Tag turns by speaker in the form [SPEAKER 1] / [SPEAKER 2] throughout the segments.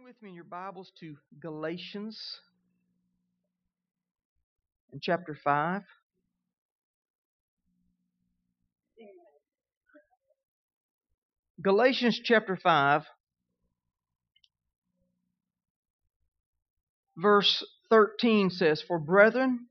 [SPEAKER 1] with me in your Bibles to Galatians in chapter 5. Galatians chapter 5, verse 13 says, "For brethren,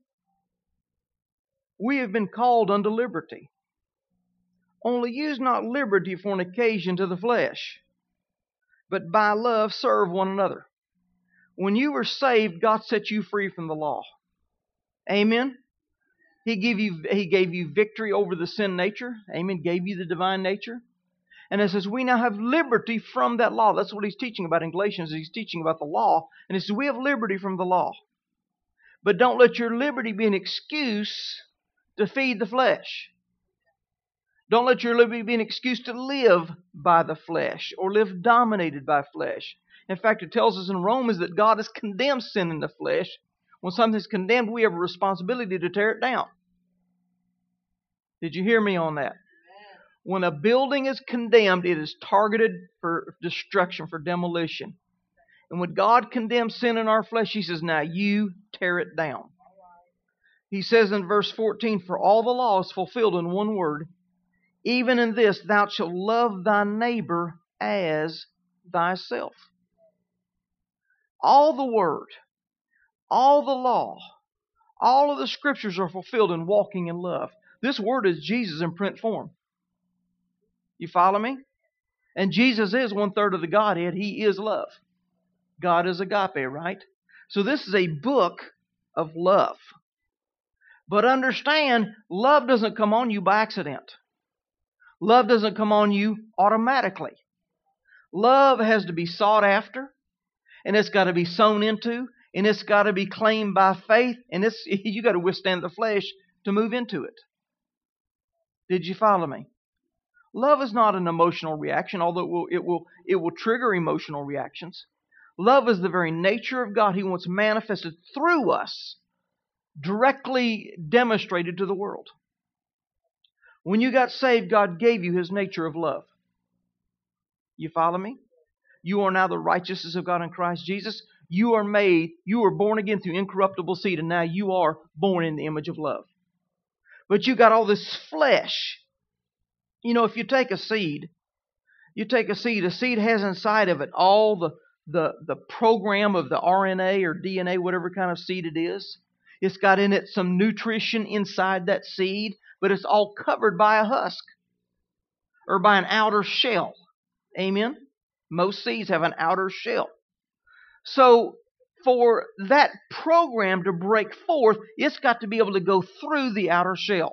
[SPEAKER 1] we have been called unto liberty. Only use not liberty for an occasion to the flesh, but by love serve one another. When you were saved, God set you free from the law." Amen. He gave you victory over the sin nature. Amen. Gave you the divine nature. And it says we now have liberty from that law. That's what he's teaching about in Galatians. He's teaching about the law. And he says we have liberty from the law. But don't let your liberty be an excuse to feed the flesh. Don't let your liberty be an excuse to live by the flesh or live dominated by flesh. In fact, it tells us in Romans that God has condemned sin in the flesh. When something's condemned, we have a responsibility to tear it down. Did you hear me on that? When a building is condemned, it is targeted for destruction, for demolition. And when God condemns sin in our flesh, He says, now you tear it down. He says in verse 14, "For all the law is fulfilled in one word, even in this, thou shalt love thy neighbor as thyself." All the word, all the law, all of the scriptures are fulfilled in walking in love. This word is Jesus in print form. You follow me? And Jesus is 1/3 of the Godhead. He is love. God is agape, right? So this is a book of love. But understand, love doesn't come on you by accident. Love doesn't come on you automatically. Love has to be sought after, and it's got to be sown into, and it's got to be claimed by faith, and you got to withstand the flesh to move into it. Did you follow me? Love is not an emotional reaction, although it will trigger emotional reactions. Love is the very nature of God. He wants manifested through us, directly demonstrated to the world. When you got saved, God gave you His nature of love. You follow me? You are now the righteousness of God in Christ Jesus. You are born again through incorruptible seed, and now you are born in the image of love. But you got all this flesh. You know, if you take a seed, a seed has inside of it all the program of the RNA or DNA, whatever kind of seed it is. It's got in it some nutrition inside that seed, but it's all covered by a husk or by an outer shell. Amen? Most seeds have an outer shell. So for that program to break forth, it's got to be able to go through the outer shell.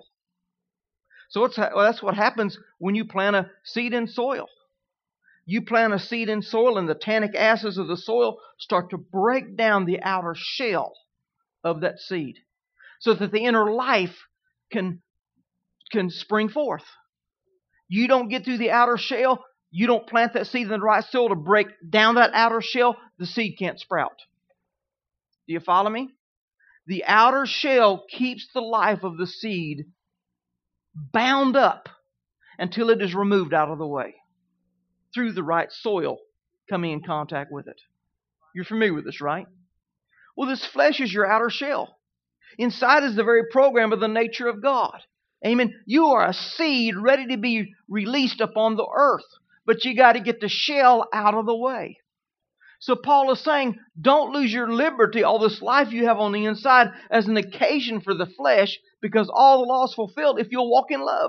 [SPEAKER 1] So that's what happens when you plant a seed in soil. You plant a seed in soil and the tannic acids of the soil start to break down the outer shell of that seed so that the inner life can spring forth. You don't get through the outer shell, you don't plant that seed in the right soil to break down that outer shell, the seed can't sprout. Do you follow me? The outer shell keeps the life of the seed bound up until it is removed out of the way through the right soil coming in contact with it. You're familiar with this, right? Well, this flesh is your outer shell. Inside is the very program of the nature of God. Amen. You are a seed ready to be released upon the earth, but you got to get the shell out of the way. So Paul is saying, don't lose your liberty, all this life you have on the inside, as an occasion for the flesh, because all the law is fulfilled if you'll walk in love.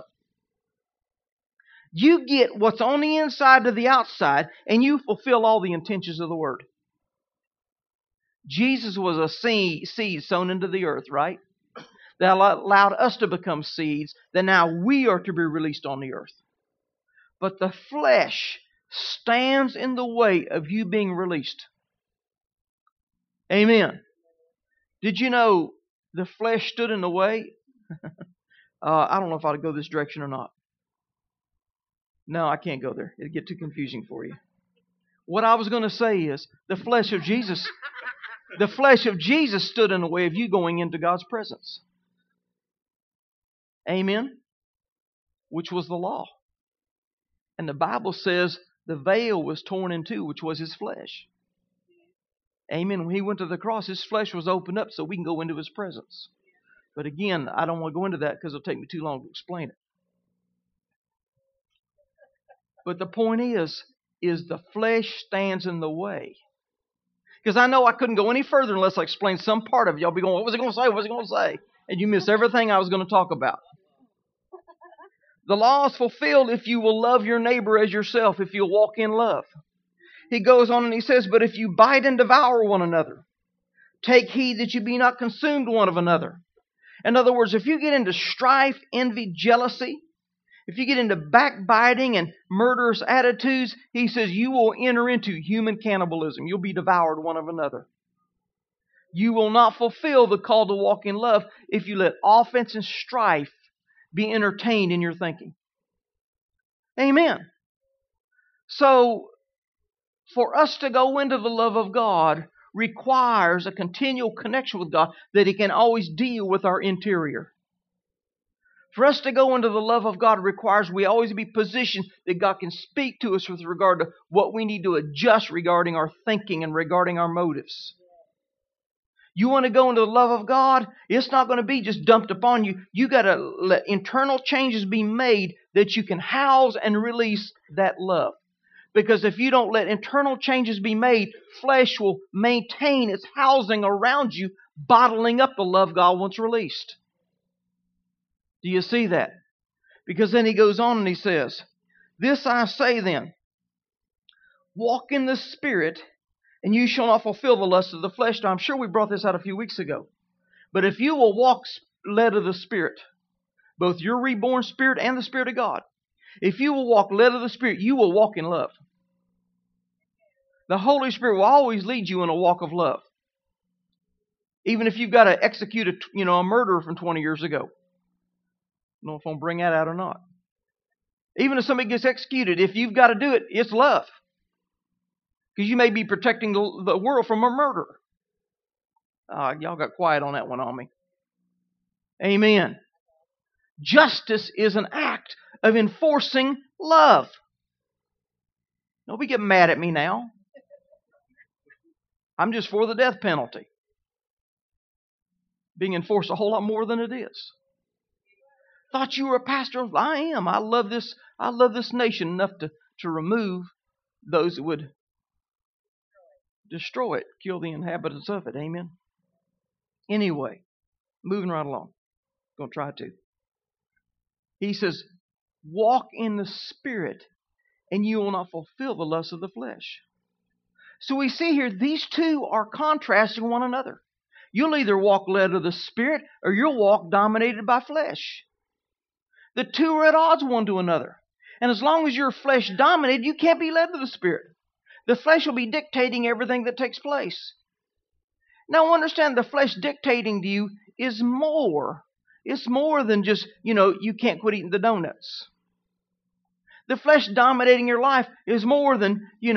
[SPEAKER 1] You get what's on the inside to the outside, and you fulfill all the intentions of the Word. Jesus was a seed sown into the earth, right? That allowed us to become seeds, that now we are to be released on the earth. But the flesh stands in the way of you being released. Amen. Did you know the flesh stood in the way? I don't know if I ought to go this direction or not. No, I can't go there. It'll get too confusing for you. What I was going to say is the flesh of Jesus stood in the way of you going into God's presence. Amen. Which was the law. And the Bible says the veil was torn in two, which was His flesh. Amen. When He went to the cross, His flesh was opened up so we can go into His presence. But again, I don't want to go into that because it'll take me too long to explain it. But the point is the flesh stands in the way. Because I know I couldn't go any further unless I explained some part of it. Y'all be going, what was he going to say? What was he going to say? And you miss everything I was going to talk about. The law is fulfilled if you will love your neighbor as yourself, if you'll walk in love. He goes on and he says, but if you bite and devour one another, take heed that you be not consumed one of another. In other words, if you get into strife, envy, jealousy, if you get into backbiting and murderous attitudes, he says you will enter into human cannibalism. You'll be devoured one of another. You will not fulfill the call to walk in love if you let offense and strife be entertained in your thinking. Amen. So, for us to go into the love of God requires a continual connection with God that He can always deal with our interior. For us to go into the love of God requires we always be positioned that God can speak to us with regard to what we need to adjust regarding our thinking and regarding our motives. You want to go into the love of God? It's not going to be just dumped upon you. You got to let internal changes be made that you can house and release that love. Because if you don't let internal changes be made, flesh will maintain its housing around you, bottling up the love God wants released. Do you see that? Because then he goes on and he says, this I say then, walk in the Spirit, and you shall not fulfill the lust of the flesh. Now, I'm sure we brought this out a few weeks ago. But if you will walk led of the Spirit, both your reborn spirit and the Spirit of God, if you will walk led of the Spirit, you will walk in love. The Holy Spirit will always lead you in a walk of love. Even if you've got to execute a murderer from 20 years ago. I don't know if I'm going to bring that out or not. Even if somebody gets executed, if you've got to do it, it's love. Because you may be protecting the world from a murderer. Y'all got quiet on that one on me. Amen. Justice is an act of enforcing love. Don't get mad at me now. I'm just for the death penalty. Being enforced a whole lot more than it is. Thought you were a pastor? I am. I love this nation enough to remove those that would destroy it, kill the inhabitants of it. Amen. Anyway, moving right along. Going to try to. He says, walk in the Spirit, and you will not fulfill the lust of the flesh. So we see here, these two are contrasting one another. You'll either walk led of the Spirit, or you'll walk dominated by flesh. The two are at odds one to another. And as long as you're flesh dominated, you can't be led of the Spirit. The flesh will be dictating everything that takes place. Now understand, the flesh dictating to you is more. It's more than just, you can't quit eating the donuts. The flesh dominating your life is more than, you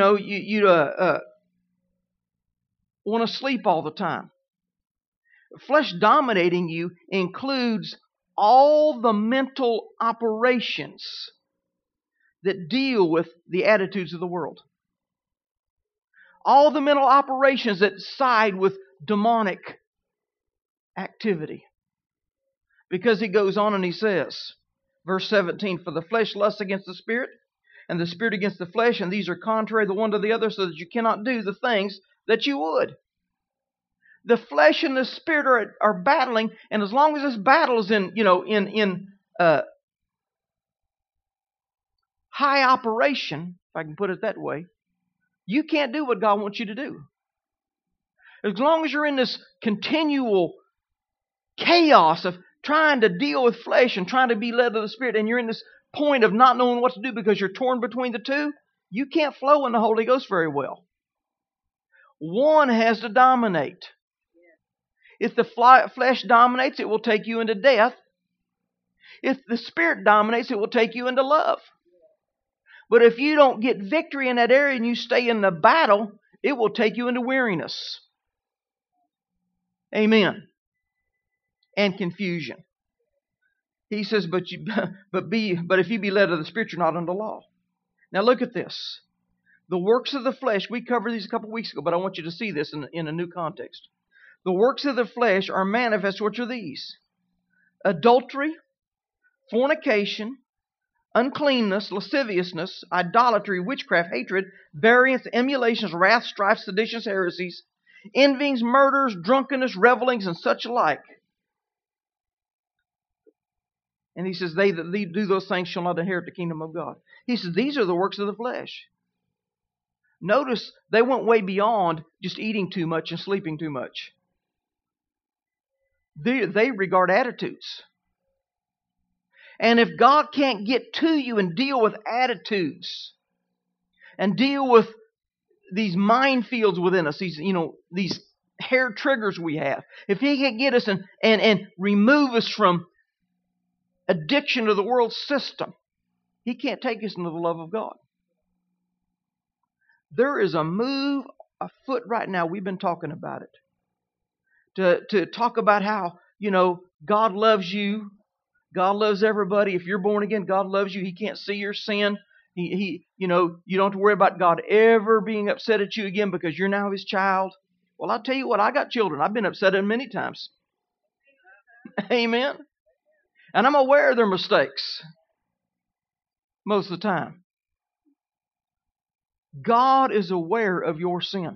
[SPEAKER 1] want to sleep all the time. Flesh dominating you includes all the mental operations that deal with the attitudes of the world. All the mental operations that side with demonic activity. Because he goes on and he says, verse 17, for the flesh lusts against the Spirit, and the Spirit against the flesh, and these are contrary the one to the other, so that you cannot do the things that you would. The flesh and the Spirit are battling, and as long as this battle is in high operation, if I can put it that way, you can't do what God wants you to do. As long as you're in this continual chaos of trying to deal with flesh and trying to be led of the Spirit, and you're in this point of not knowing what to do because you're torn between the two, you can't flow in the Holy Ghost very well. One has to dominate. If the flesh dominates, it will take you into death. If the Spirit dominates, it will take you into love. But if you don't get victory in that area and you stay in the battle, it will take you into weariness. Amen. And confusion. He says, but if you be led of the Spirit, you're not under law. Now look at this. The works of the flesh, we covered these a couple weeks ago, but I want you to see this in a new context. The works of the flesh are manifest, which are these: adultery, fornication, uncleanness, lasciviousness, idolatry, witchcraft, hatred, variance, emulations, wrath, strife, seditions, heresies, envyings, murders, drunkenness, revelings, and such like. And he says, they that do those things shall not inherit the kingdom of God. He says, these are the works of the flesh. Notice they went way beyond just eating too much and sleeping too much. They regard attitudes. And if God can't get to you and deal with attitudes and deal with these minefields within us, these hair triggers we have, if He can get us and remove us from addiction to the world system, He can't take us into the love of God. There is a move afoot right now. We've been talking about it. To talk about how, God loves you. God loves everybody. If you're born again, God loves you. He can't see your sin. You don't have to worry about God ever being upset at you again because you're now His child. Well, I'll tell you what, I got children. I've been upset at them many times. Amen. And I'm aware of their mistakes most of the time. God is aware of your sin.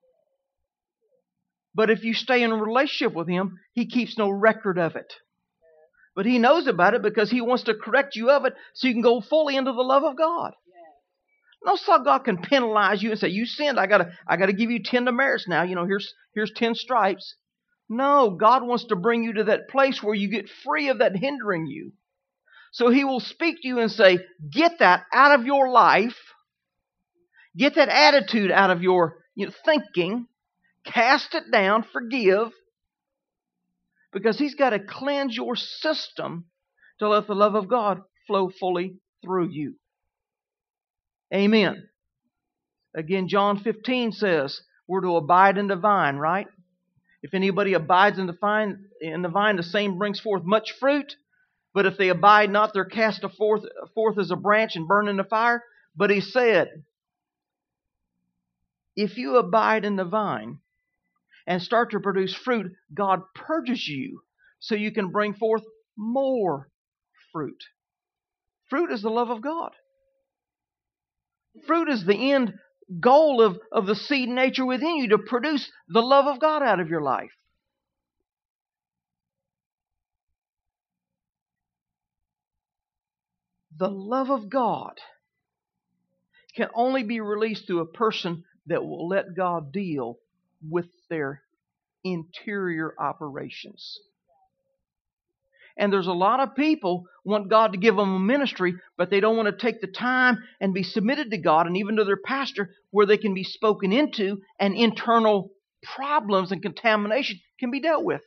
[SPEAKER 1] But if you stay in a relationship with Him, He keeps no record of it. But He knows about it because He wants to correct you of it so you can go fully into the love of God. No, so God can penalize you and say, you sinned, I gotta give you 10 demerits now. Here's 10 stripes. No, God wants to bring you to that place where you get free of that hindering you. So He will speak to you and say, get that out of your life. Get that attitude out of your thinking. Cast it down, forgive. Because He's got to cleanse your system to let the love of God flow fully through you. Amen. Again, John 15 says we're to abide in the vine, right? If anybody abides in the vine, the same brings forth much fruit. But if they abide not, they're cast forth as a branch and burned in the fire. But He said, if you abide in the vine and start to produce fruit, God purges you so you can bring forth more fruit. Fruit is the love of God. Fruit is the end goal of the seed nature within you, to produce the love of God out of your life. The love of God can only be released through a person that will let God deal with their interior operations. And there's a lot of people want God to give them a ministry, but they don't want to take the time and be submitted to God and even to their pastor where they can be spoken into and internal problems and contamination can be dealt with.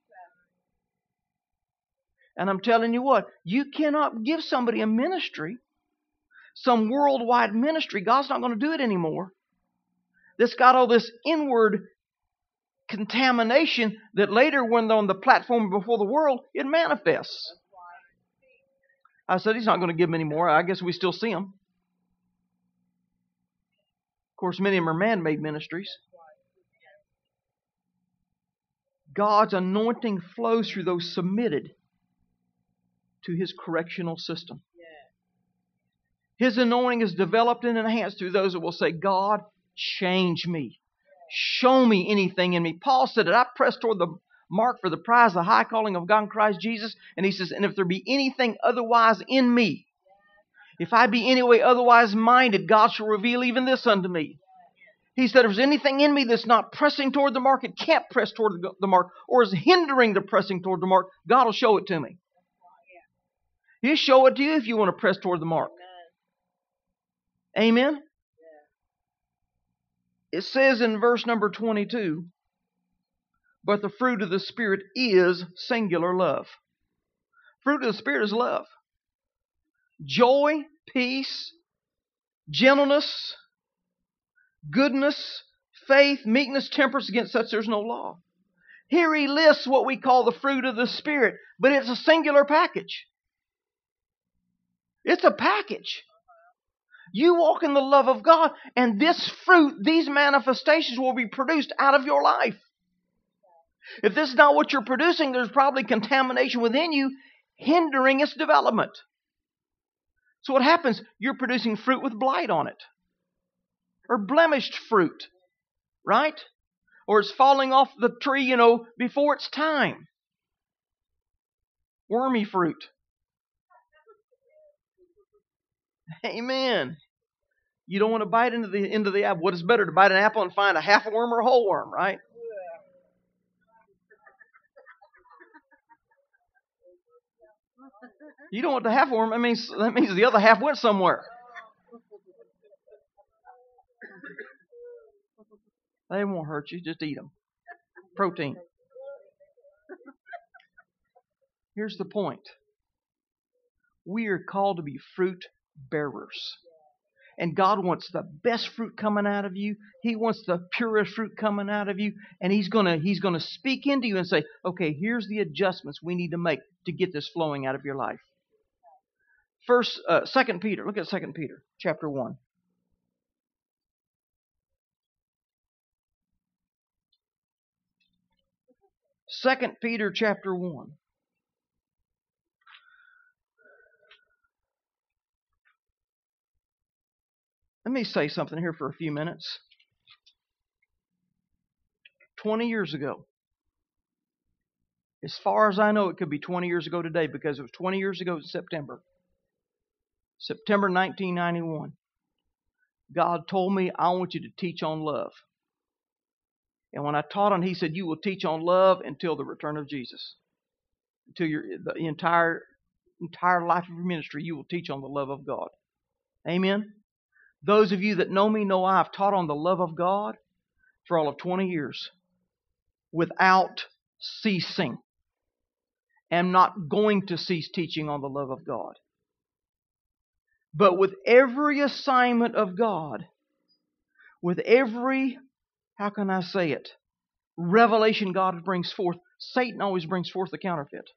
[SPEAKER 1] And I'm telling you what, you cannot give somebody a ministry, some worldwide ministry. God's not going to do it anymore. That's got all this inward contamination that later, when they're on the platform before the world, it manifests. I said He's not going to give them anymore. I guess we still see them. Of course, many of them are man-made ministries. God's anointing flows through those submitted to His correctional system. His anointing is developed and enhanced through those that will say, God, change me. Show me anything in me. Paul said that I press toward the mark for the prize, the high calling of God in Christ Jesus. And he says, and if there be anything otherwise in me, if I be any way otherwise minded, God shall reveal even this unto me. He said, if there's anything in me that's not pressing toward the mark, it can't press toward the mark, or is hindering the pressing toward the mark, God will show it to me. He'll show it to you if you want to press toward the mark. Amen? It says in verse number 22, but the fruit of the Spirit is singular love. Fruit of the Spirit is love. Joy, peace, gentleness, goodness, faith, meekness, temperance. Against such there's no law. Here he lists what we call the fruit of the Spirit, but it's a singular package. It's a package. You walk in the love of God, and this fruit, these manifestations will be produced out of your life. If this is not what you're producing, there's probably contamination within you hindering its development. So what happens? You're producing fruit with blight on it. Or blemished fruit. Right? Or it's falling off the tree, before its time. Wormy fruit. Amen. You don't want to bite into the apple. What is better, to bite an apple and find a half a worm or a whole worm, right? You don't want the half worm. That means the other half went somewhere. They won't hurt you. Just eat them. Protein. Here's the point. We are called to be fruit bearers. And God wants the best fruit coming out of you. He wants the purest fruit coming out of you. And He's gonna speak into you and say, okay, here's the adjustments we need to make to get this flowing out of your life. 2 Peter. Look at 2 Peter chapter 1. Second Peter chapter 1. Let me say something here for a few minutes. 20 years ago. As far as I know, it could be 20 years ago today, because it was 20 years ago in September. September 1991. God told me, I want you to teach on love. And when I taught on, He said, you will teach on love until the return of Jesus. Until the entire life of your ministry, you will teach on the love of God. Amen? Those of you that know me know I've taught on the love of God for all of 20 years without ceasing. I'm not going to cease teaching on the love of God. But with every assignment of God, with every, how can I say it, revelation God brings forth, Satan always brings forth the counterfeit.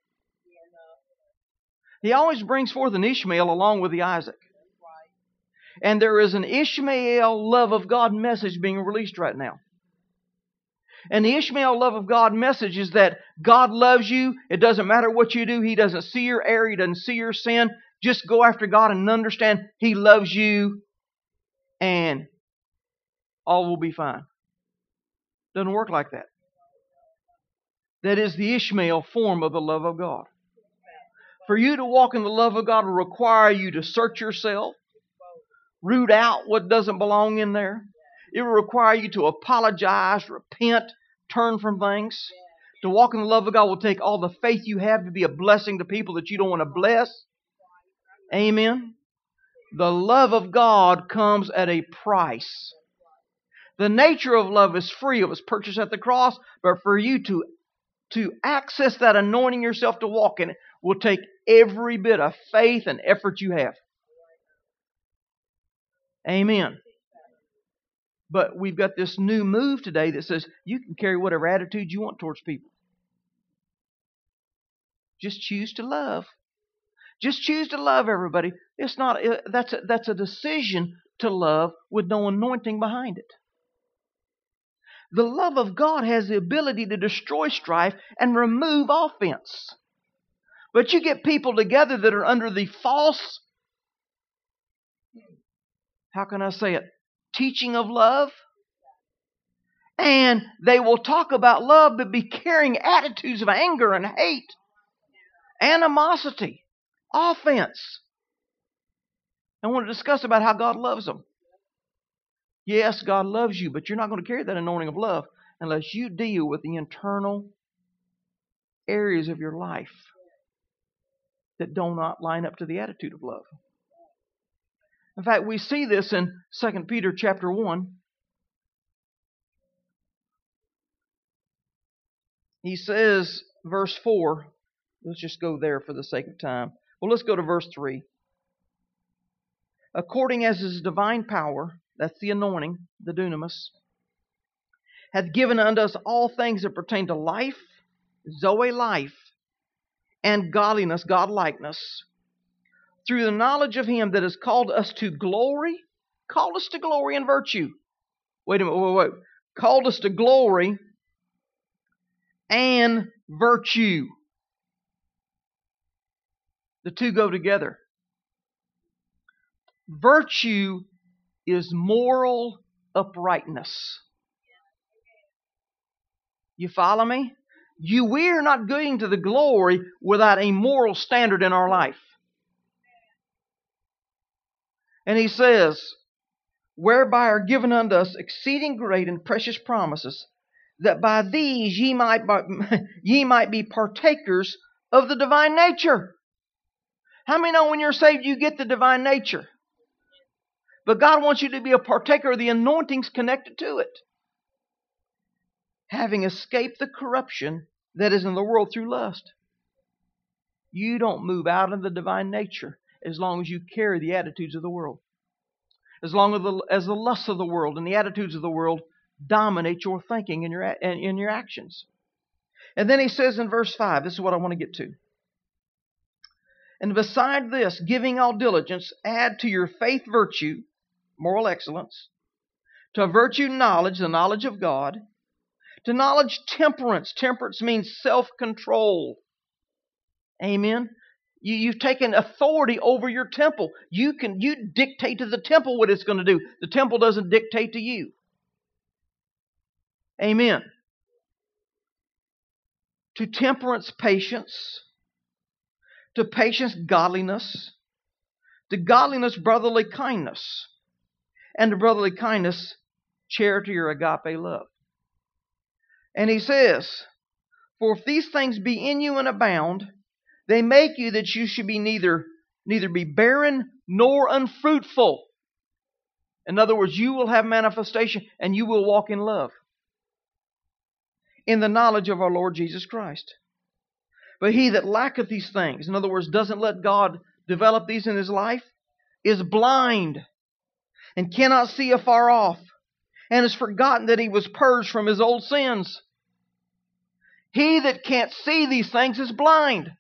[SPEAKER 1] He always brings forth an Ishmael along with the Isaac. And there is an Ishmael love of God message being released right now. And the Ishmael love of God message is that God loves you. It doesn't matter what you do. He doesn't see your error. He doesn't see your sin. Just go after God and understand He loves you, and all will be fine. Doesn't work like that. That is the Ishmael form of the love of God. For you to walk in the love of God will require you to search yourself, root out what doesn't belong in there. It will require you to apologize, repent, turn from things. To walk in the love of God will take all the faith you have to be a blessing to people that you don't want to bless. Amen. The love of God comes at a price. The nature of love is free. It was purchased at the cross. But for you to access that anointing yourself to walk in it will take every bit of faith and effort you have. Amen. But we've got this new move today that says you can carry whatever attitude you want towards people. Just choose to love. Just choose to love everybody. It's not. That's a decision to love with no anointing behind it. The love of God has the ability to destroy strife and remove offense. But you get people together that are under the false, how can I say it, teaching of love. And they will talk about love but be carrying attitudes of anger and hate, animosity, offense. I want to discuss about how God loves them. Yes, God loves you, but you're not going to carry that anointing of love unless you deal with the internal areas of your life that do not line up to the attitude of love. In fact, we see this in 2 Peter chapter 1. He says, verse 4, let's just go there for the sake of time. Well, let's go to verse 3. According as His divine power, that's the anointing, the dunamis, hath given unto us all things that pertain to life, Zoe life, and godliness, godlikeness, through the knowledge of Him that has called us to glory called us to glory and virtue. Wait a minute, wait. Called us to glory and virtue. The two go together. Virtue is moral uprightness. You follow me? We're not going to the glory without a moral standard in our life. And he says, whereby are given unto us exceeding great and precious promises, that by these ye might be partakers of the divine nature. How many know when you're saved you get the divine nature? But God wants you to be a partaker of the anointings connected to it. Having escaped the corruption that is in the world through lust. You don't move out of the divine nature as long as you carry the attitudes of the world. As long as the lusts of the world and the attitudes of the world dominate your thinking and your actions. And then he says in verse 5, this is what I want to get to. And beside this, giving all diligence, add to your faith virtue, moral excellence, to virtue knowledge, the knowledge of God, to knowledge temperance. Temperance means self-control. Amen. You've taken authority over your temple. You dictate to the temple what it's going to do. The temple doesn't dictate to you. Amen. To temperance, patience. To patience, godliness. To godliness, brotherly kindness. And to brotherly kindness, charity or agape love. And he says, for if these things be in you and abound, they make you that you should be neither be barren nor unfruitful. In other words, you will have manifestation and you will walk in love. In the knowledge of our Lord Jesus Christ. But he that lacketh these things, in other words, doesn't let God develop these in his life, is blind and cannot see afar off, and has forgotten that he was purged from his old sins. He that can't see these things is blind.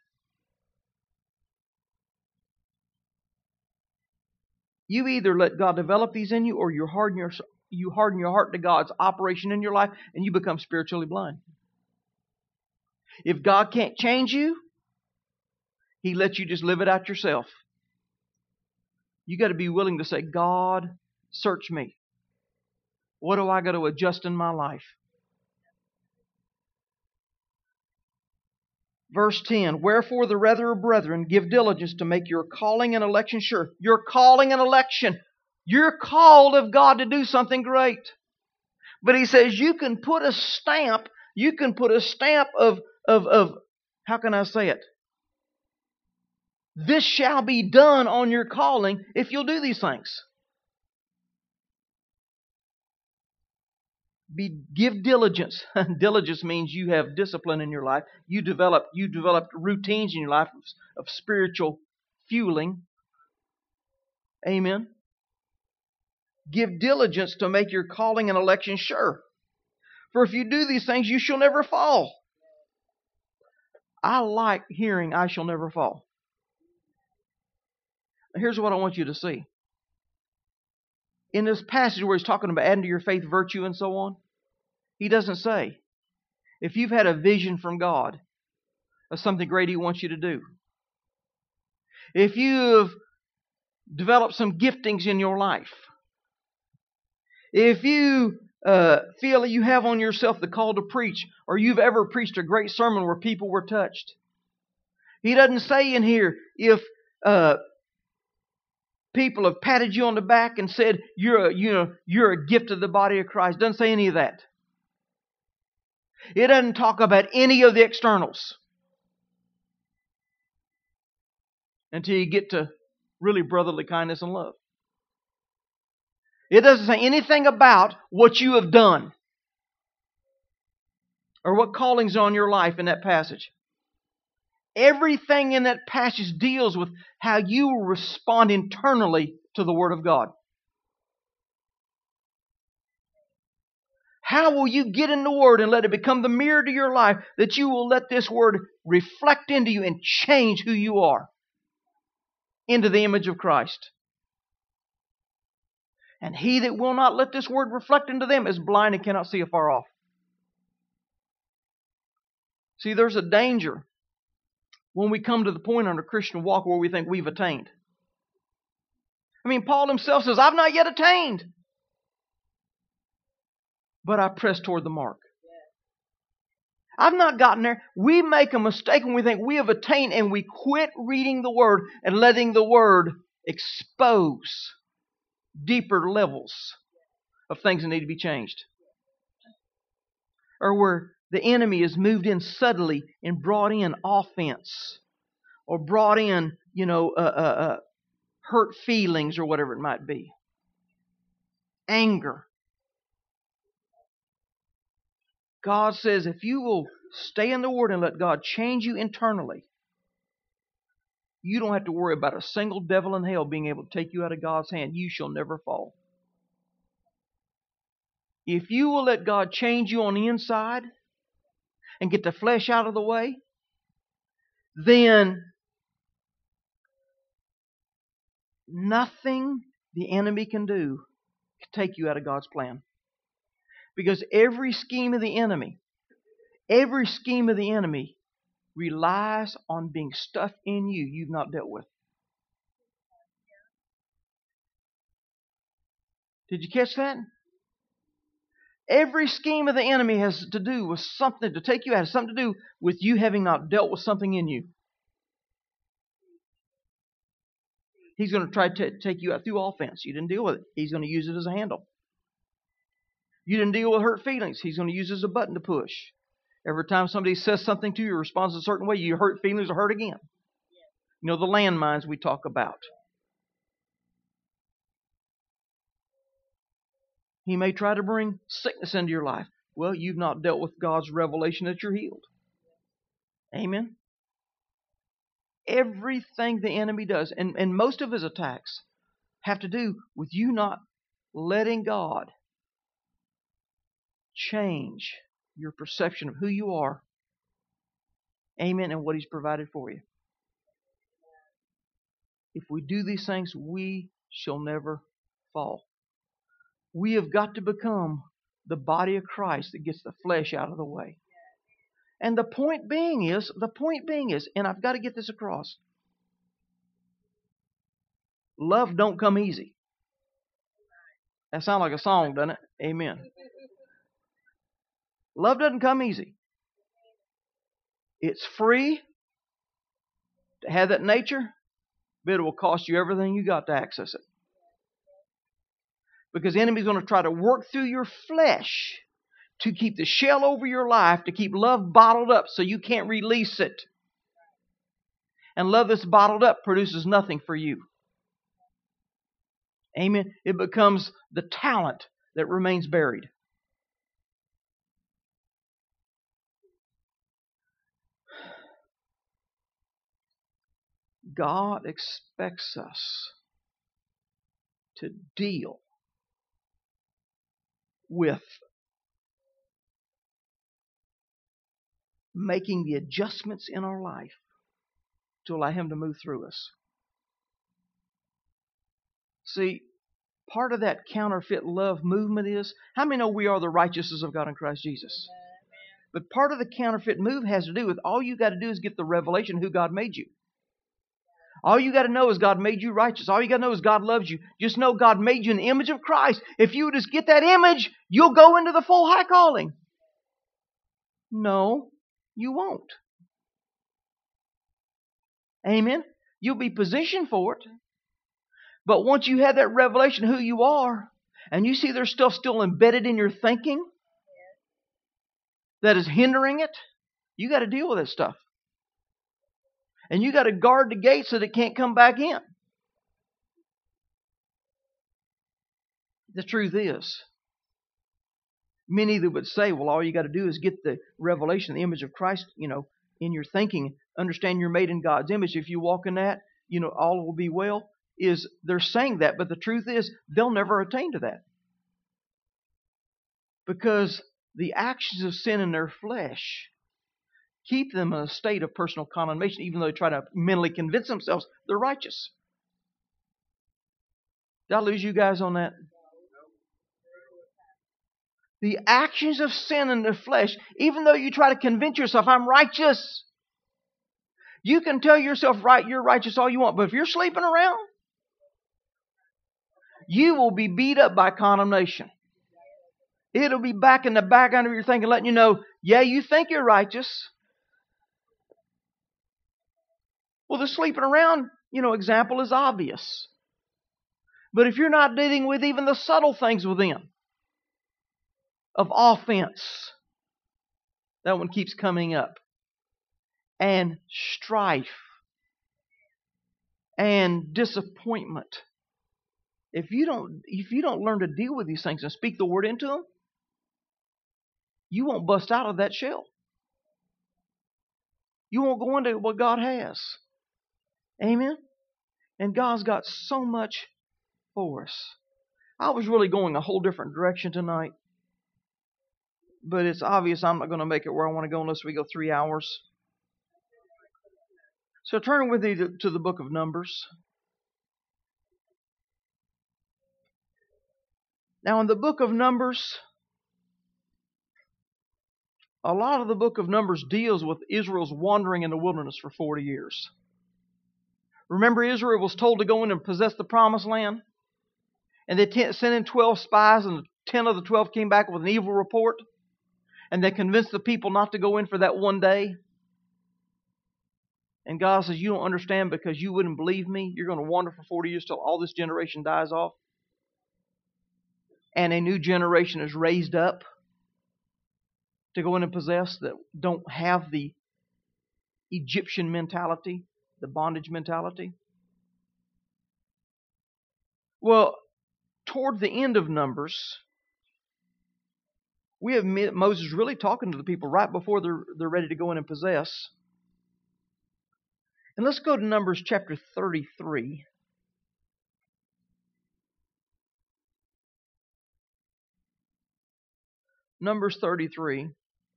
[SPEAKER 1] You either let God develop these in you, or you harden your heart to God's operation in your life, and you become spiritually blind. If God can't change you, He lets you just live it out yourself. You got to be willing to say, God, search me. What do I got to adjust in my life? Verse 10, wherefore the rather, brethren, give diligence to make your calling and election sure. Your calling and election. You're called of God to do something great. But he says you can put a stamp of how can I say it? This shall be done on your calling if you'll do these things. Give diligence. Diligence means you have discipline in your life. You developed routines in your life of spiritual fueling. Amen. Give diligence to make your calling and election sure. For if you do these things, you shall never fall. I like hearing, I shall never fall. Here's what I want you to see. In this passage where he's talking about adding to your faith virtue and so on, he doesn't say, if you've had a vision from God of something great He wants you to do, if you've developed some giftings in your life, if you feel that you have on yourself the call to preach, or you've ever preached a great sermon where people were touched, he doesn't say in here if people have patted you on the back and said you're a gift of the body of Christ. It doesn't say any of that. It doesn't talk about any of the externals until you get to really brotherly kindness and love. It doesn't say anything about what you have done or what callings are on your life in that passage. Everything in that passage deals with how you will respond internally to the Word of God. How will you get in the Word and let it become the mirror to your life, that you will let this Word reflect into you and change who you are into the image of Christ? And he that will not let this word reflect into them is blind and cannot see afar off. See, there's a danger when we come to the point on a Christian walk where we think we've attained. I mean, Paul himself says, I've not yet attained, but I press toward the mark. I've not gotten there. We make a mistake when we think we have attained and we quit reading the Word and letting the Word expose deeper levels of things that need to be changed. Or where the enemy is moved in subtly and brought in offense or brought in, hurt feelings or whatever it might be. Anger. God says if you will stay in the Word and let God change you internally, you don't have to worry about a single devil in hell being able to take you out of God's hand. You shall never fall. If you will let God change you on the inside and get the flesh out of the way, then nothing the enemy can do to take you out of God's plan. Because every scheme of the enemy relies on being stuff in you you've not dealt with. Did you catch that? Every scheme of the enemy has to do with something to take you out. It has something to do with you having not dealt with something in you. He's going to try to take you out through offense. You didn't deal with it. He's going to use it as a handle. You didn't deal with hurt feelings. He's going to use it as a button to push. Every time somebody says something to you or responds a certain way, your hurt feelings are hurt again. You know, the landmines we talk about. He may try to bring sickness into your life. Well, you've not dealt with God's revelation that you're healed. Amen? Everything the enemy does, and most of his attacks, have to do with you not letting God change your perception of who you are. Amen, and what He's provided for you. If we do these things, we shall never fall. We have got to become the body of Christ that gets the flesh out of the way. And the point being is, and I've got to get this across, love don't come easy. That sounds like a song, doesn't it? Amen. Love doesn't come easy. It's free to have that nature, but it will cost you everything you got to access it. Because the enemy's going to try to work through your flesh to keep the shell over your life, to keep love bottled up so you can't release it. And love that's bottled up produces nothing for you. Amen. It becomes the talent that remains buried. God expects us to deal with making the adjustments in our life to allow Him to move through us. See, part of that counterfeit love movement is, how many know we are the righteousness of God in Christ Jesus? But part of the counterfeit move has to do with all you got to do is get the revelation of who God made you. All you got to know is God made you righteous. All you got to know is God loves you. Just know God made you in the image of Christ. If you just get that image, you'll go into the full high calling. No, you won't. Amen? You'll be positioned for it. But once you have that revelation of who you are, and you see there's stuff still embedded in your thinking that is hindering it, you got to deal with that stuff. And you got to guard the gate so that it can't come back in. The truth is, many that would say, well, all you got to do is get the revelation, the image of Christ, in your thinking, understand you're made in God's image. If you walk in that, all will be well. They're saying that, but the truth is, they'll never attain to that. Because the actions of sin in their flesh keep them in a state of personal condemnation, even though they try to mentally convince themselves they're righteous. Did I lose you guys on that? The actions of sin in the flesh, even though you try to convince yourself, I'm righteous. You can tell yourself you're righteous all you want, but if you're sleeping around, you will be beat up by condemnation. It'll be back in the background of your thinking, letting you know, yeah, you think you're righteous. Well, the sleeping around, example is obvious. But if you're not dealing with even the subtle things within of offense, that one keeps coming up. And strife. And disappointment. If you don't learn to deal with these things and speak the word into them, you won't bust out of that shell. You won't go into what God has. Amen? And God's got so much for us. I was really going a whole different direction tonight. But it's obvious I'm not going to make it where I want to go unless we go 3 hours. So turn with me to the book of Numbers. Now in the book of Numbers, a lot of the book of Numbers deals with Israel's wandering in the wilderness for 40 years. Remember, Israel was told to go in and possess the promised land? And they sent in 12 spies, and 10 of the 12 came back with an evil report. And they convinced the people not to go in for that one day. And God says, you don't understand because you wouldn't believe me. You're going to wander for 40 years till all this generation dies off. And a new generation is raised up to go in and possess that don't have the Egyptian mentality, the bondage mentality. Well, toward the end of Numbers, we have Moses really talking to the people right before they're ready to go in and possess. And let's go to Numbers chapter 33. Numbers 33.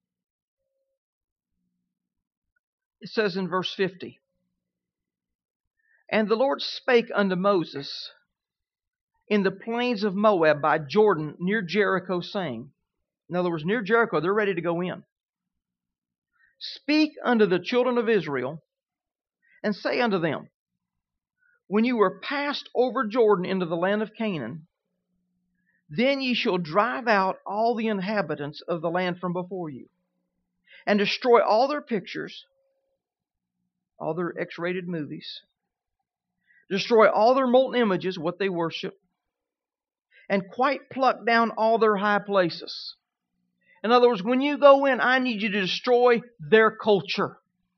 [SPEAKER 1] It says in verse 50, And the Lord spake unto Moses in the plains of Moab by Jordan near Jericho, saying, in other words, near Jericho, they're ready to go in. Speak unto the children of Israel, and say unto them, When you are passed over Jordan into the land of Canaan, then ye shall drive out all the inhabitants of the land from before you, and destroy all their pictures, all their X-rated movies, destroy all their molten images, what they worship, and quite pluck down all their high places. In other words, when you go in, I need you to destroy their culture.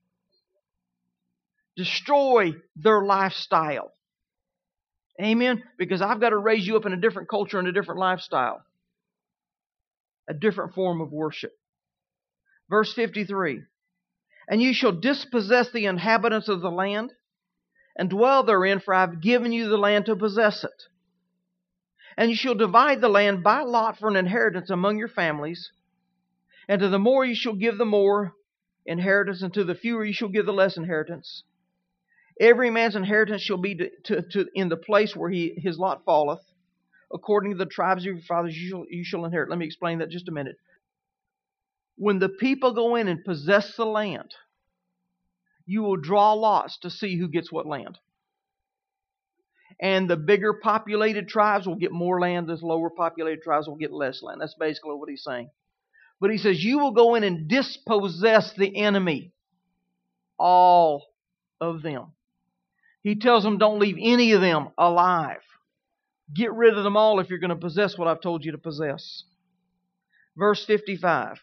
[SPEAKER 1] Destroy their lifestyle. Amen? Because I've got to raise you up in a different culture and a different lifestyle. A different form of worship. Verse 53. And you shall dispossess the inhabitants of the land, and dwell therein, for I have given you the land to possess it. And you shall divide the land by lot for an inheritance among your families. And to the more you shall give the more inheritance, and to the fewer you shall give the less inheritance. Every man's inheritance shall be in the place where his lot falleth. According to the tribes of your fathers you shall inherit. Let me explain that just a minute. When the people go in and possess the land, you will draw lots to see who gets what land. And the bigger populated tribes will get more land. The lower populated tribes will get less land. That's basically what he's saying. But he says, you will go in and dispossess the enemy. All of them. He tells them, don't leave any of them alive. Get rid of them all if you're going to possess what I've told you to possess. Verse 55.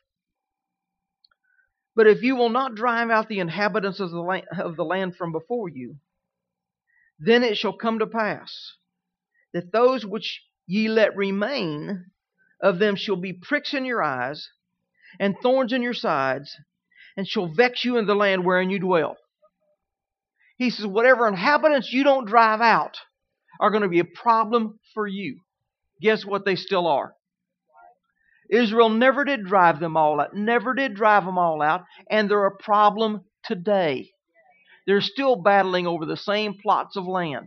[SPEAKER 1] But if you will not drive out the inhabitants of the land from before you, then it shall come to pass that those which ye let remain of them shall be pricks in your eyes and thorns in your sides, and shall vex you in the land wherein you dwell. He says, whatever inhabitants you don't drive out are going to be a problem for you. Guess what? They still are. Israel never did drive them all out. Never did drive them all out. And they're a problem today. They're still battling over the same plots of land.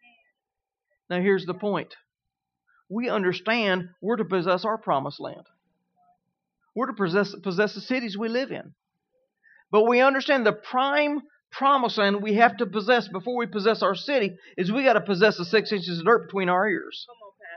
[SPEAKER 1] Now here's the point. We understand we're to possess our promised land. We're to possess the cities we live in. But we understand the prime promised land we have to possess before we possess our city is we got to possess the 6 inches of dirt between our ears.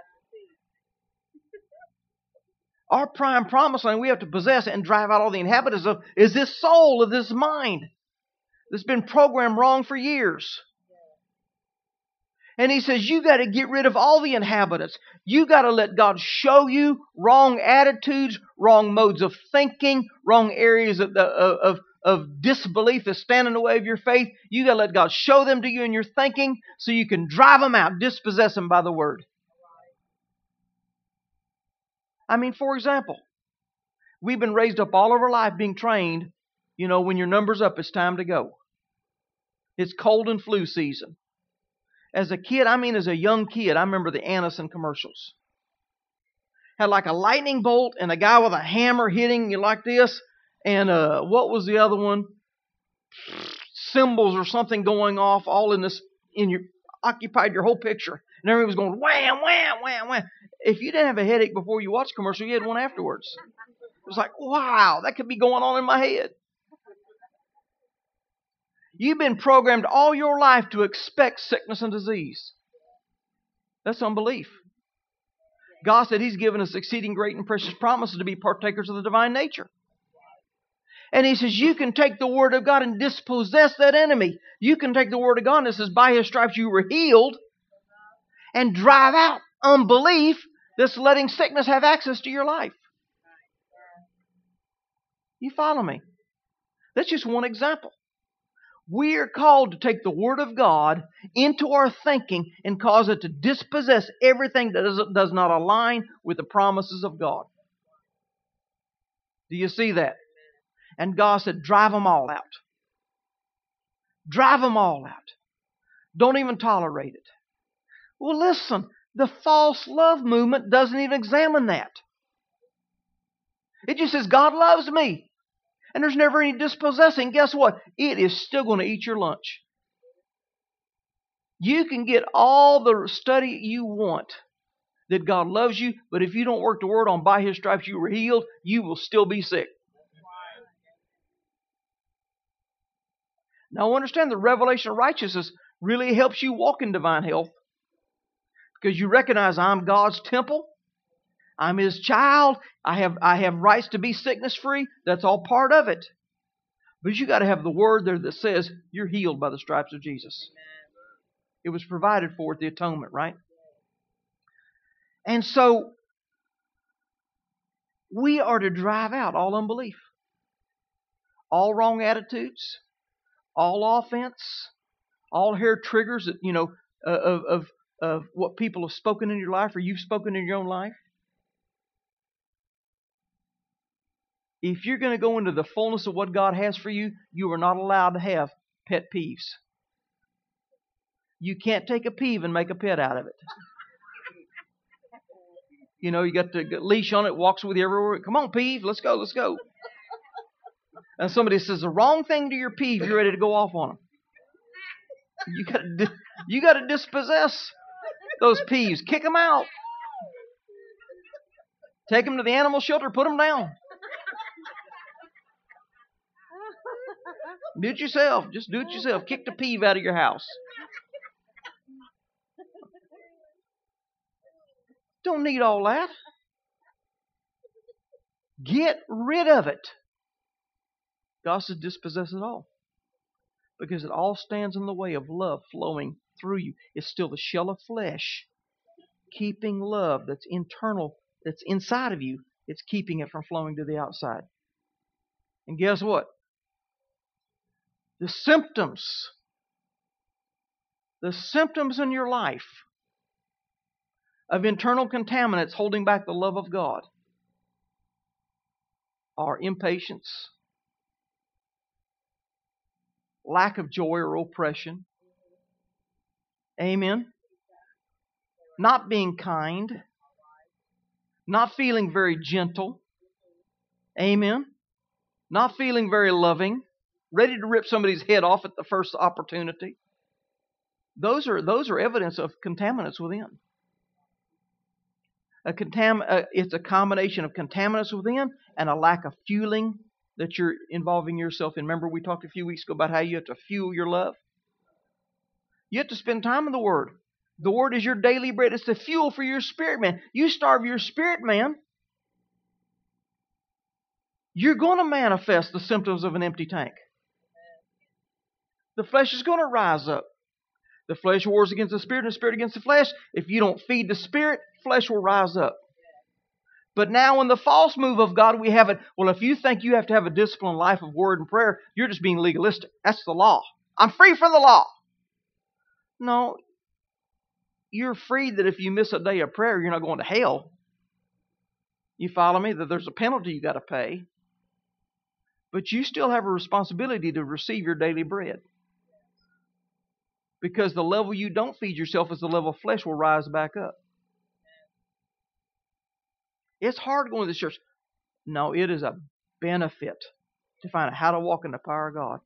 [SPEAKER 1] Our prime promised land we have to possess and drive out all the inhabitants of is this soul of this mind that's been programmed wrong for years. And he says, you got to get rid of all the inhabitants. You got to let God show you wrong attitudes, wrong modes of thinking, wrong areas of disbelief that stand in the way of your faith. You got to let God show them to you in your thinking so you can drive them out, dispossess them by the word. I mean, for example, we've been raised up all of our life being trained, when your number's up, it's time to go. It's cold and flu season. As a kid, as a young kid, I remember the Anacin commercials. Had like a lightning bolt and a guy with a hammer hitting you like this. And what was the other one? Cymbals or something going off all occupied your whole picture. And everybody was going wham, wham, wham, wham. If you didn't have a headache before you watched the commercial, you had one afterwards. It was like, wow, that could be going on in my head. You've been programmed all your life to expect sickness and disease. That's unbelief. God said He's given us exceeding great and precious promises to be partakers of the divine nature. And He says you can take the Word of God and dispossess that enemy. You can take the Word of God and it says by His stripes you were healed and drive out unbelief that's letting sickness have access to your life. You follow me? That's just one example. We are called to take the Word of God into our thinking and cause it to dispossess everything that does not align with the promises of God. Do you see that? And God said, drive them all out. Drive them all out. Don't even tolerate it. Well, listen, the false love movement doesn't even examine that. It just says, God loves me. And there's never any dispossessing. Guess what? It is still going to eat your lunch. You can get all the study you want that God loves you, but if you don't work the word on by His stripes you were healed, you will still be sick. Now understand the revelation of righteousness really helps you walk in divine health because you recognize I'm God's temple. I'm His child. I have rights to be sickness free. That's all part of it. But you got to have the word there that says you're healed by the stripes of Jesus. It was provided for at the atonement, right? And so we are to drive out all unbelief, all wrong attitudes, all offense, all hair triggers that of what people have spoken in your life or you've spoken in your own life. If you're going to go into the fullness of what God has for you, you are not allowed to have pet peeves. You can't take a peeve and make a pet out of it. You got the leash on it, walks with you everywhere. Come on, peeve, let's go, let's go. And somebody says the wrong thing to your peeve, you're ready to go off on them. You got to dispossess those peeves. Kick them out. Take them to the animal shelter, put them down. Do it yourself. Just do it yourself. Kick the peeve out of your house. Don't need all that. Get rid of it. God says dispossess it all. Because it all stands in the way of love flowing through you. It's still the shell of flesh. Keeping love that's internal, that's inside of you. It's keeping it from flowing to the outside. And guess what? The symptoms in your life of internal contaminants holding back the love of God are impatience, lack of joy or oppression. Amen. Not being kind, not feeling very gentle. Amen. Not feeling very loving. Ready to rip somebody's head off at the first opportunity. Those are evidence of contaminants within. It's a combination of contaminants within and a lack of fueling that you're involving yourself in. Remember, we talked a few weeks ago about how you have to fuel your love. You have to spend time in the Word. The Word is your daily bread. It's the fuel for your spirit, man. You starve your spirit, man, you're going to manifest the symptoms of an empty tank. The flesh is going to rise up. The flesh wars against the spirit and the spirit against the flesh. If you don't feed the spirit, flesh will rise up. But now in the false move of God, we have it. Well, if you think you have to have a disciplined life of word and prayer, you're just being legalistic. That's the law. I'm free from the law. No, you're free that if you miss a day of prayer, you're not going to hell. You follow me? That there's a penalty you got to pay. But you still have a responsibility to receive your daily bread. Because the level you don't feed yourself is the level of flesh will rise back up. It's hard going to church. No, it is a benefit to find out how to walk in the power of God.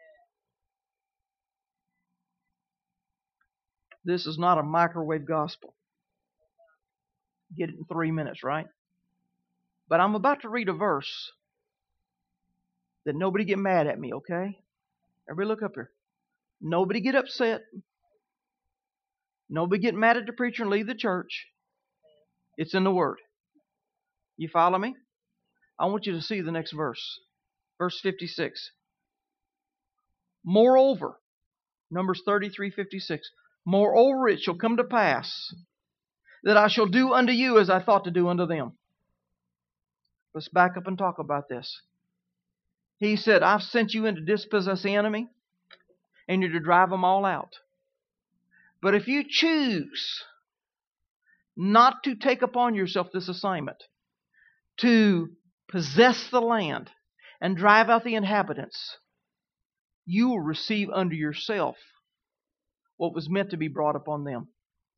[SPEAKER 1] This is not a microwave gospel. Get it in 3 minutes, right? But I'm about to read a verse that nobody get mad at me, okay? Everybody look up here. Nobody get upset. Nobody get mad at the preacher and leave the church. It's in the Word. You follow me? I want you to see the next verse. Verse 56. Moreover, Numbers 33:56. Moreover, it shall come to pass that I shall do unto you as I thought to do unto them. Let's back up and talk about this. He said, I've sent you in to dispossess the enemy, and you're to drive them all out. But if you choose not to take upon yourself this assignment, to possess the land and drive out the inhabitants, you will receive unto yourself what was meant to be brought upon them.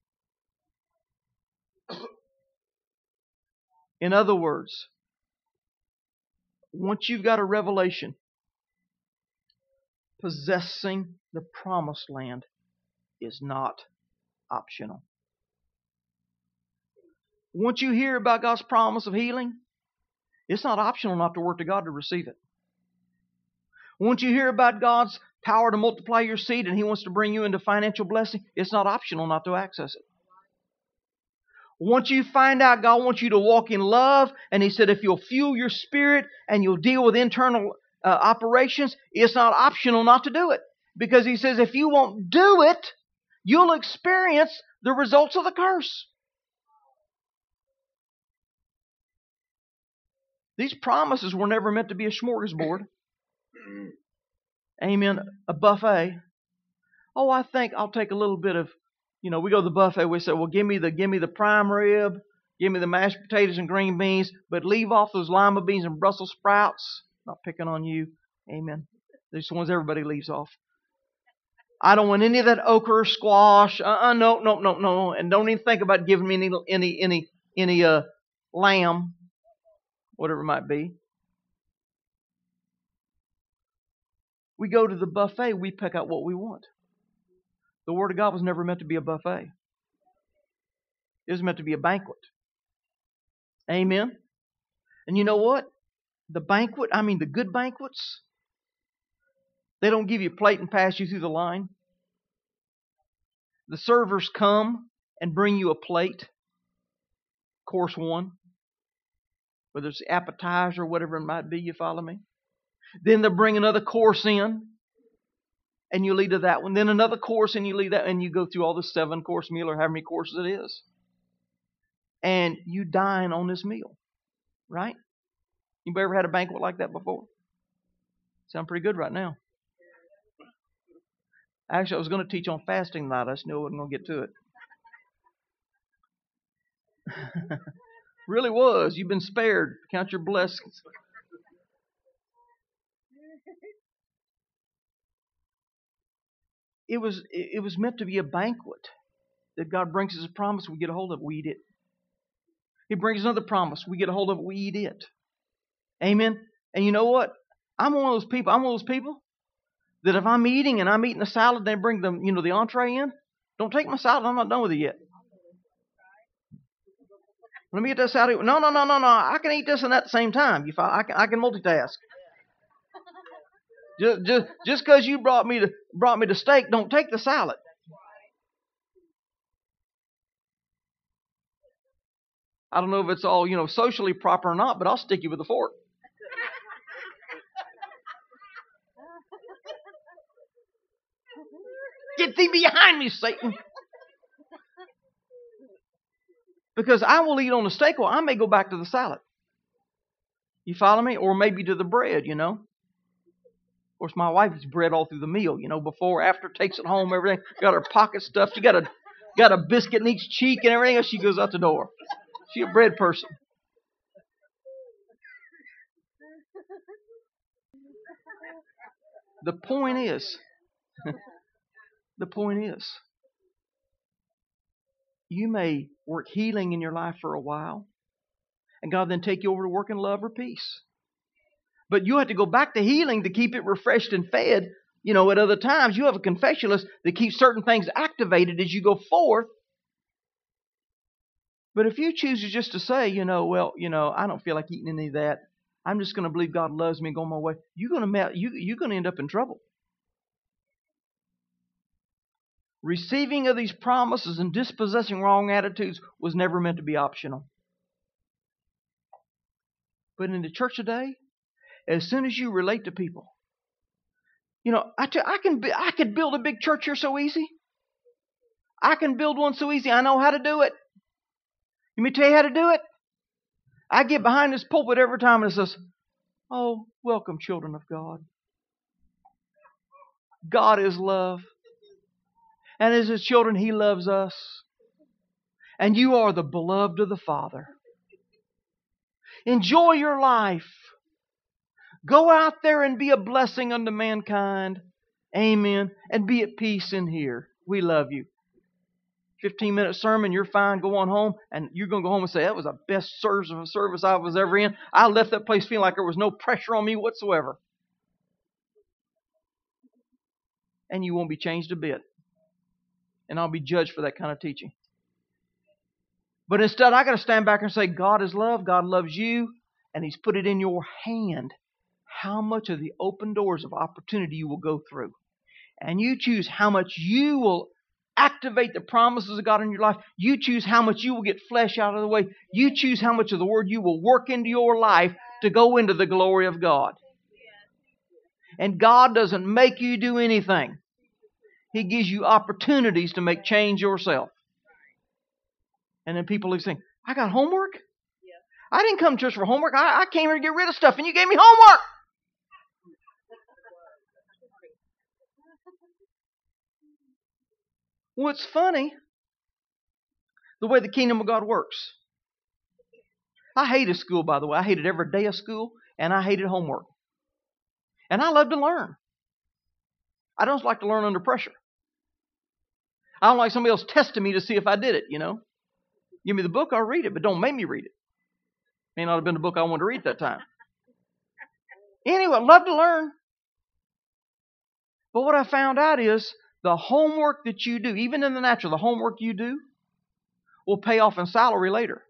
[SPEAKER 1] In other words, once you've got a revelation, possessing the promised land is not optional. Once you hear about God's promise of healing, it's not optional not to work to God to receive it. Once you hear about God's power to multiply your seed and He wants to bring you into financial blessing, it's not optional not to access it. Once you find out God wants you to walk in love, and He said if you'll fuel your spirit and you'll deal with internal operations, it's not optional not to do it. Because He says if you won't do it, you'll experience the results of the curse. These promises were never meant to be a smorgasbord. Amen. A buffet. Oh, I think I'll take a little bit of, we go to the buffet, we say, well, give me the prime rib, give me the mashed potatoes and green beans, but leave off those lima beans and Brussels sprouts. Not picking on you. Amen. These ones everybody leaves off. I don't want any of that okra or squash. No. And don't even think about giving me any lamb, whatever it might be. We go to the buffet, we pick out what we want. The Word of God was never meant to be a buffet. It was meant to be a banquet. Amen? And you know what? The good banquets, they don't give you a plate and pass you through the line. The servers come and bring you a plate, course one, whether it's appetizer or whatever it might be, you follow me? Then they'll bring another course in, and you lead to that one. Then another course, and you lead that, and you go through all the 7-course meal or however many courses it is. And you dine on this meal, right? Anybody ever had a banquet like that before? Sound pretty good right now. Actually, I was going to teach on fasting tonight. I just knew I wasn't going to get to it. Really was. You've been spared. Count your blessings. It was meant to be a banquet that God brings us a promise. We get a hold of it, we eat it. He brings another promise. We get a hold of it, we eat it. Amen. And you know what? I'm one of those people that if I'm eating and I'm eating a salad, they bring the entree in. Don't take my salad. I'm not done with it yet. Let me get this out of here. No. I can eat this and that at the same time. I can multitask. Just because you brought me the steak, don't take the salad. I don't know if it's all socially proper or not, but I'll stick you with a fork. Get thee behind me, Satan. Because I will eat on the steak, I may go back to the salad. You follow me? Or maybe to the bread, Of course, my wife eats bread all through the meal, before, after, takes it home, everything. Got her pocket stuffed. She got a biscuit in each cheek and everything else. She goes out the door. She's a bread person. The point is, you may work healing in your life for a while, and God then take you over to work in love or peace. But you have to go back to healing to keep it refreshed and fed. At other times, you have a confession list that keeps certain things activated as you go forth. But if you choose just to say, I don't feel like eating any of that. I'm just going to believe God loves me and go my way. You're going to end up in trouble. Receiving of these promises and dispossessing wrong attitudes was never meant to be optional. But in the church today, as soon as you relate to people, I could build a big church here so easy. I can build one so easy. I know how to do it. Let me tell you how to do it. I get behind this pulpit every time and it says, "Oh, welcome, children of God. God is love. And as His children, He loves us. And you are the beloved of the Father. Enjoy your life. Go out there and be a blessing unto mankind. Amen. And be at peace in here. We love you." 15-minute sermon, you're fine. Go on home, and you're going to go home and say, "That was the best service I was ever in. I left that place feeling like there was no pressure on me whatsoever." And you won't be changed a bit. And I'll be judged for that kind of teaching. But instead, I got to stand back and say, God is love. God loves you, and He's put it in your hand how much of the open doors of opportunity you will go through. And you choose how much you will activate the promises of God in your life. You choose how much you will get flesh out of the way. You choose how much of the Word you will work into your life to go into the glory of God. And God doesn't make you do anything. He gives you opportunities to make change yourself. And then people who think, "I got homework? I didn't come to church for homework. I came here to get rid of stuff, and you gave me homework." Well, it's funny the way the kingdom of God works. I hated school, by the way. I hated every day of school, and I hated homework. And I love to learn. I don't like to learn under pressure. I don't like somebody else testing me to see if I did it, Give me the book, I'll read it, but don't make me read it. May not have been the book I wanted to read at that time. Anyway, I love to learn. But what I found out is the homework that you do, even in the natural, the homework you do will pay off in salary later.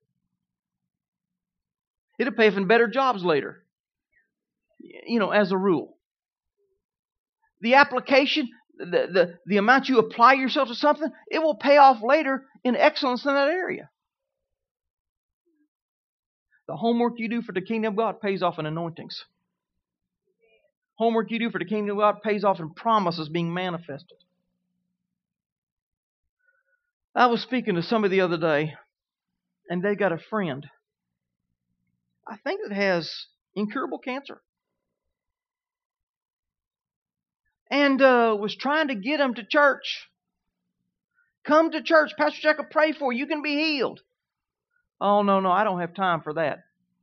[SPEAKER 1] It'll pay off in better jobs later. As a rule. The application, the amount you apply yourself to something, it will pay off later in excellence in that area. The homework you do for the kingdom of God pays off in anointings. Homework you do for the kingdom of God pays off in promises being manifested. I was speaking to somebody the other day, and they got a friend, I think, that has incurable cancer. And was trying to get him to church. Come to church. Pastor Jack will pray for you. You can be healed. "Oh, no, I don't have time for that."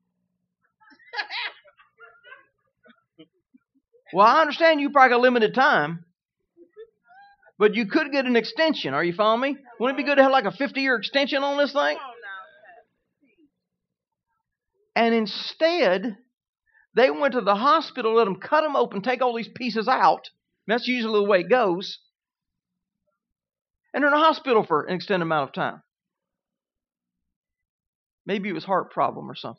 [SPEAKER 1] Well, I understand you probably got limited time, but you could get an extension. Are you following me? Wouldn't it be good to have like a 50-year extension on this thing? And instead, they went to the hospital, let them cut them open, take all these pieces out. That's usually the way it goes. And they're in a hospital for an extended amount of time. Maybe it was heart problem or something.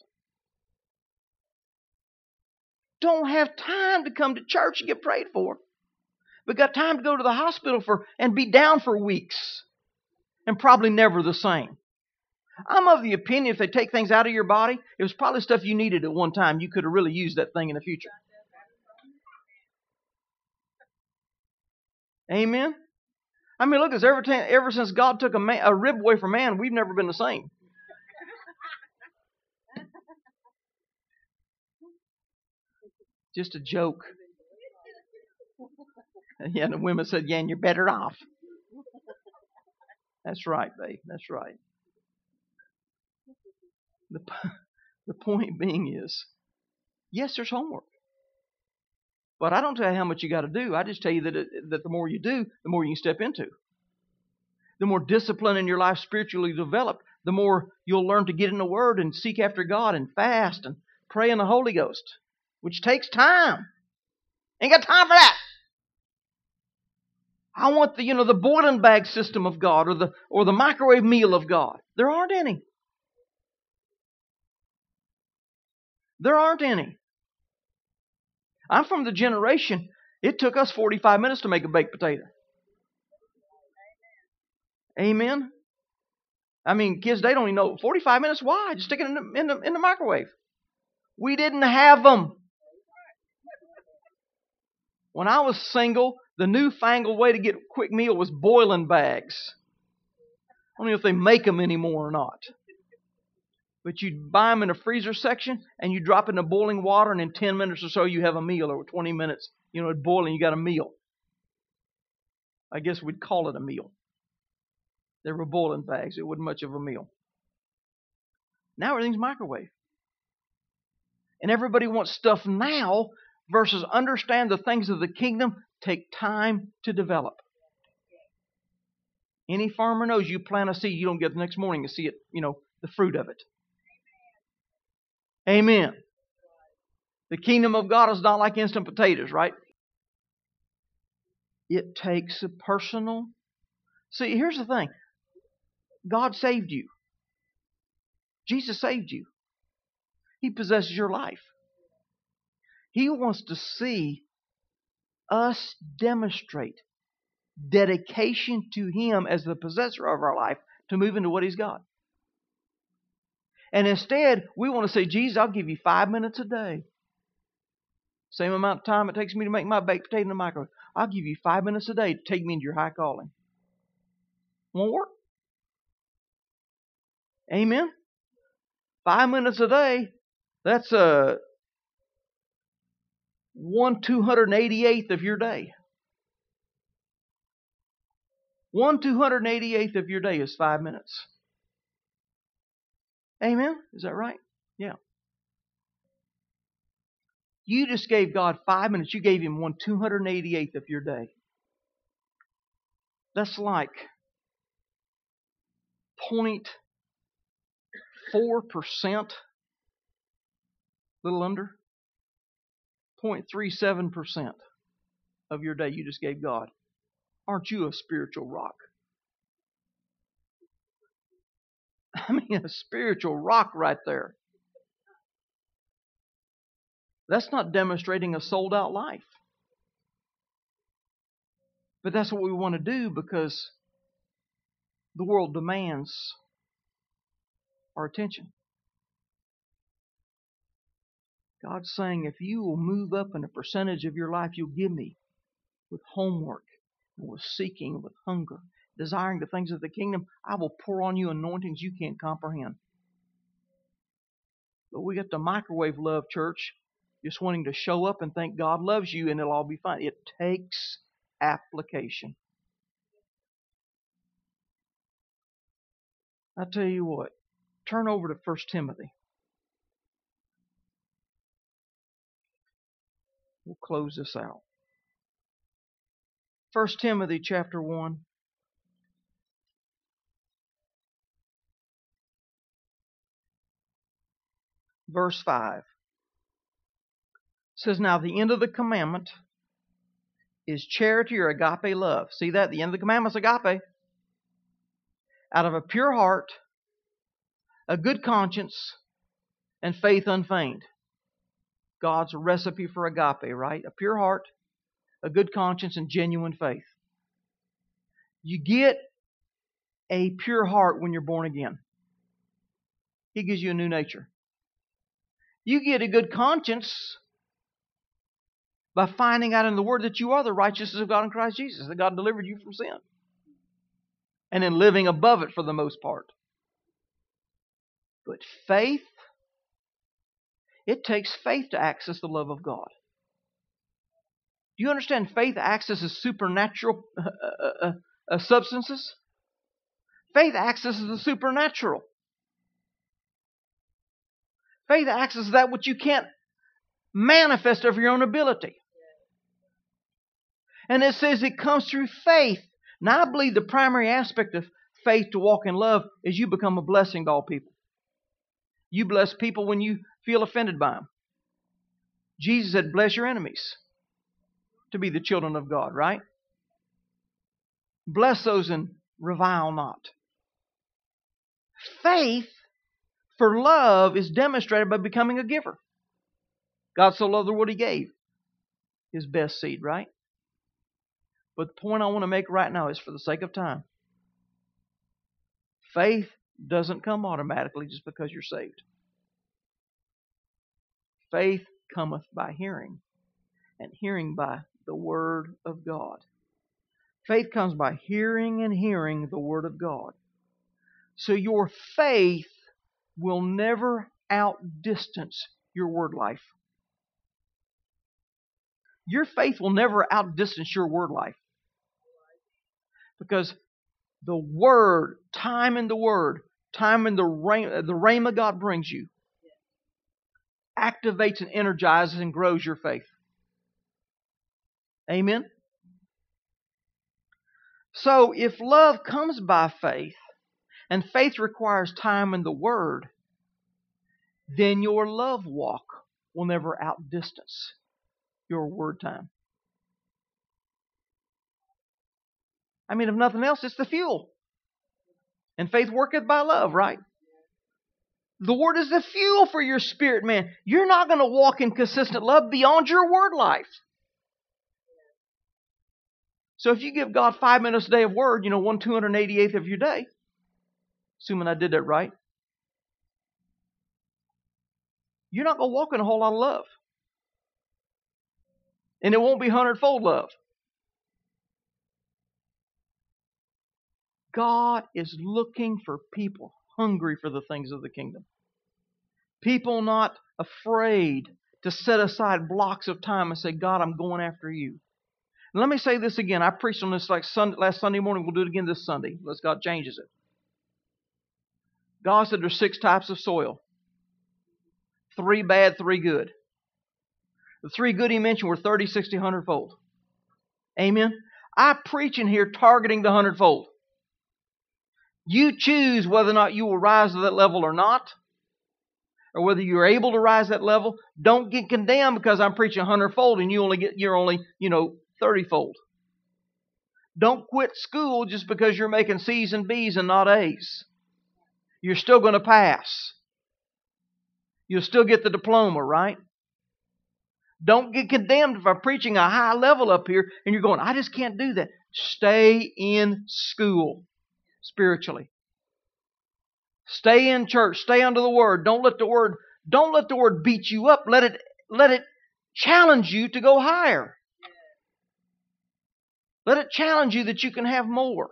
[SPEAKER 1] Don't have time to come to church and get prayed for. But got time to go to the hospital and be down for weeks. And probably never the same. I'm of the opinion if they take things out of your body, it was probably stuff you needed at one time. You could have really used that thing in the future. Amen? I mean, look, ever since God took a rib away from man, we've never been the same. Just a joke. Yeah, and the women said, yeah, and you're better off. That's right, babe. That's right. The point being is, yes, there's homework. But I don't tell you how much you got to do. I just tell you that the more you do, the more you can step into. The more discipline in your life spiritually developed, the more you'll learn to get in the Word and seek after God and fast and pray in the Holy Ghost, which takes time. Ain't got time for that. I want the boiling bag system of God or the microwave meal of God. There aren't any. There aren't any. I'm from the generation, it took us 45 minutes to make a baked potato. Amen? I mean, kids, they don't even know. 45 minutes, why? Just stick it in the microwave. We didn't have them. When I was single, the newfangled way to get a quick meal was boiling bags. I don't know if they make them anymore or not. But you buy them in the freezer section and you drop it in the boiling water, and in 10 minutes or so you have a meal, or 20 minutes, it's boiling, you got a meal. I guess we'd call it a meal. They were boiling bags. It wasn't much of a meal. Now everything's microwave. And everybody wants stuff now versus understand the things of the kingdom take time to develop. Any farmer knows you plant a seed, you don't get the next morning to see it, the fruit of it. Amen. The kingdom of God is not like instant potatoes, right? It takes a personal... See, here's the thing. God saved you. Jesus saved you. He possesses your life. He wants to see us demonstrate dedication to Him as the possessor of our life to move into what He's got. And instead, we want to say, Jesus, I'll give you 5 minutes a day. Same amount of time it takes me to make my baked potato in the microwave. I'll give you 5 minutes a day to take me into your high calling. Won't work. Amen? 5 minutes a day, that's 1/288th of your day. 1/288th of your day is 5 minutes. Amen? Is that right? Yeah. You just gave God 5 minutes. You gave Him 1/288th of your day. That's like 0.4%, a little under, 0.37% of your day you just gave God. Aren't you a spiritual rock? I mean, a spiritual rock right there. That's not demonstrating a sold out life. But that's what we want to do because the world demands our attention. God's saying, if you will move up in a percentage of your life you'll give me with homework and with seeking, with hunger, desiring the things of the kingdom, I will pour on you anointings you can't comprehend. But we got the microwave love, church, just wanting to show up and think God loves you and it'll all be fine. It takes application. I tell you what, turn over to 1 Timothy. We'll close this out. 1 Timothy chapter 1. Verse 5. It says, now the end of the commandment is charity or agape love. See that? The end of the commandment is agape. Out of a pure heart, a good conscience, and faith unfeigned. God's recipe for agape, right? A pure heart, a good conscience, and genuine faith. You get a pure heart when you're born again. He gives you a new nature. You get a good conscience by finding out in the Word that you are the righteousness of God in Christ Jesus, that God delivered you from sin. And then living above it for the most part. But faith, it takes faith to access the love of God. Do you understand faith accesses supernatural substances? Faith accesses the supernatural. Faith accesses that which you can't manifest of your own ability. And it says it comes through faith. Now, I believe the primary aspect of faith to walk in love is you become a blessing to all people. You bless people when you feel offended by them. Jesus said, bless your enemies to be the children of God, right? Bless those and revile not. Faith for love is demonstrated by becoming a giver. God so loved the world He gave His best seed, right? But the point I want to make right now is, for the sake of time, faith doesn't come automatically just because you're saved. Faith cometh by hearing, and hearing by the Word of God. Faith comes by hearing and hearing the Word of God. So your faith will never outdistance your word life. Your faith will never outdistance your word life. Because the Word, time in the Word, time in the rhema God brings you, activates and energizes and grows your faith. Amen? So if love comes by faith, and faith requires time in the Word, then your love walk will never outdistance your word time. I mean, if nothing else, it's the fuel. And faith worketh by love, right? The Word is the fuel for your spirit, man. You're not going to walk in consistent love beyond your word life. So if you give God 5 minutes a day of word, 1/288th of your day, assuming I did that right, you're not going to walk in a whole lot of love. And it won't be 100-fold love. God is looking for people hungry for the things of the kingdom. People not afraid to set aside blocks of time and say, God, I'm going after you. And let me say this again. I preached on this last Sunday morning. We'll do it again this Sunday, unless God changes it. God said there's 6 types of soil. 3 bad, 3 good. The 3 good He mentioned were 30, 60, 100-fold. Amen? I preach in here targeting the 100-fold. You choose whether or not you will rise to that level or not, or whether you're able to rise that level. Don't get condemned because I'm preaching 100-fold and you're only 30-fold. Don't quit school just because you're making C's and B's and not A's. You're still going to pass. You'll still get the diploma, right? Don't get condemned if I'm preaching a high level up here and you're going, I just can't do that. Stay in school spiritually. Stay in church. Stay under the Word. Don't let the Word beat you up. Let it challenge you to go higher. Let it challenge you that you can have more.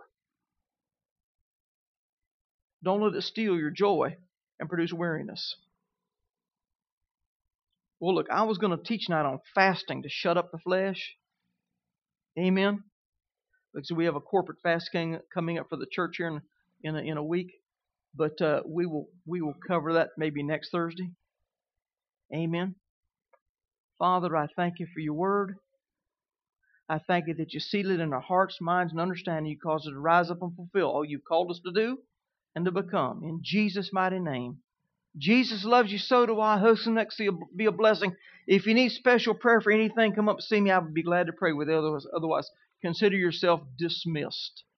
[SPEAKER 1] Don't let it steal your joy and produce weariness. Well, look, I was going to teach tonight on fasting to shut up the flesh. Amen. Because we have a corporate fast coming up for the church here in a week. But we will cover that maybe next Thursday. Amen. Father, I thank You for Your Word. I thank You that You seal it in our hearts, minds, and understanding. You cause us to rise up and fulfill all You've called us to do and to become. In Jesus' mighty name. Jesus loves you, so do I. Host next to be a blessing. If you need special prayer for anything, come up and see me. I would be glad to pray with you. Otherwise, consider yourself dismissed.